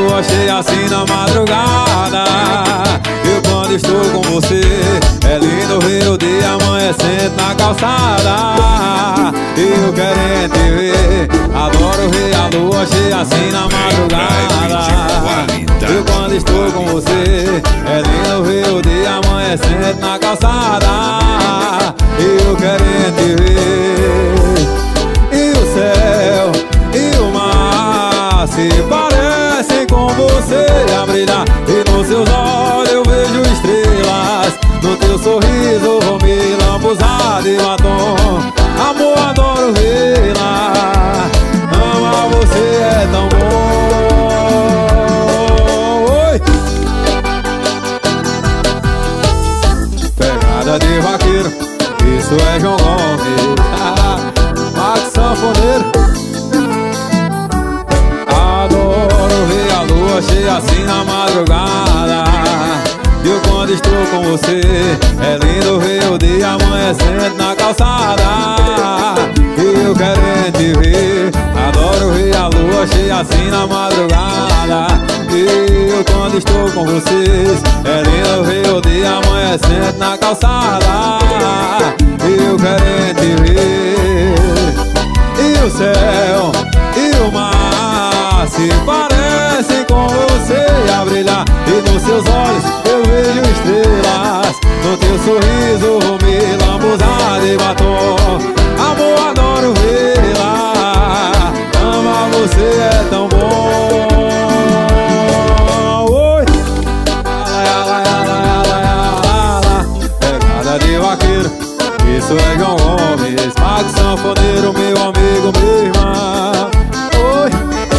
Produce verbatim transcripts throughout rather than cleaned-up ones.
lua cheia assim na madrugada. Eu quando estou com você, é lindo ver o dia amanhecendo na calçada. Eu querendo te ver, adoro ver a lua cheia assim na madrugada. Eu quando estou com você, é lindo ver o dia amanhecendo na calçada. Eu querendo te ver. E o céu e o mar se parecem com você a brilhar. E nos seus olhos eu vejo estrelas, no teu sorriso vou me lambuzar de batom. Amor, adoro vê-la, amar você é tão bom. Oi! Pegada de vaqueiro, isso é João Gomes, Max Sanfoneiro. Adoro ver a lua cheia assim na madrugada. Eu quando estou com você, é lindo ver o dia amanhecendo na calçada. Eu querendo te ver, adoro ver a lua cheia assim na madrugada. Eu quando estou com vocês, é lindo ver o dia amanhecendo na calçada. Eu querendo te ver. E o céu e o mar se parecem com você a brilhar. E nos seus olhos eu vejo estrelas, no teu sorriso vou me lambuzar de batom. Amor, adoro vê-la, amar você é tão bom. Oi! Pegada de vaqueiro, isso é João Gomes, Max Sanfoneiro, meu amigo, meu irmão. Oi!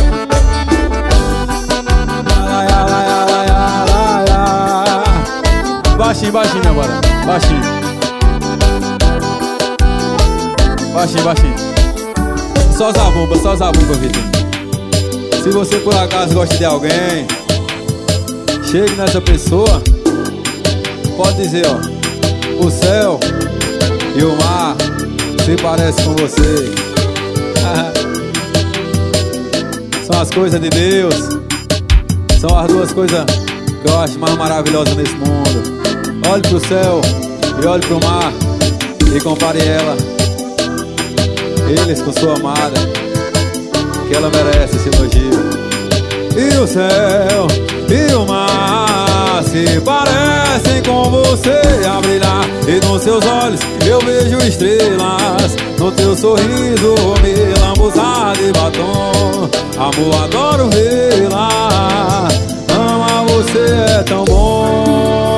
Baixinho, baixinho, minha bora. Baixinho. Baixinho, baixinho. Só zabumba, só zabumba, Vitor. Se você por acaso gosta de alguém, chegue nessa pessoa. Pode dizer, ó, o céu e o mar se parecem com você. São as coisas de Deus. São as duas coisas que eu acho mais maravilhosas nesse mundo. Olhe pro céu e olhe pro mar e compare ela, eles com sua amada, que ela merece esse elogio. E o céu e o mar se parecem com você a brilhar. E nos seus olhos eu vejo estrelas, no teu sorriso vou me lambuzar de batom. Amor, adoro vê-la, amar você é tão bom.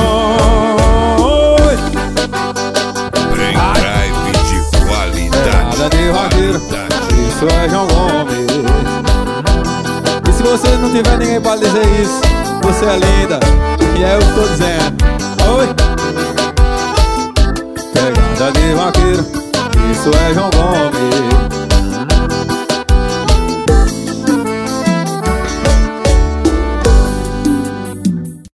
De vaqueiro, isso é João Gomes. E se você não tiver ninguém pra dizer isso, você é linda, e é eu que tô dizendo. Oi! Pegada de vaqueiro, isso é João Gomes.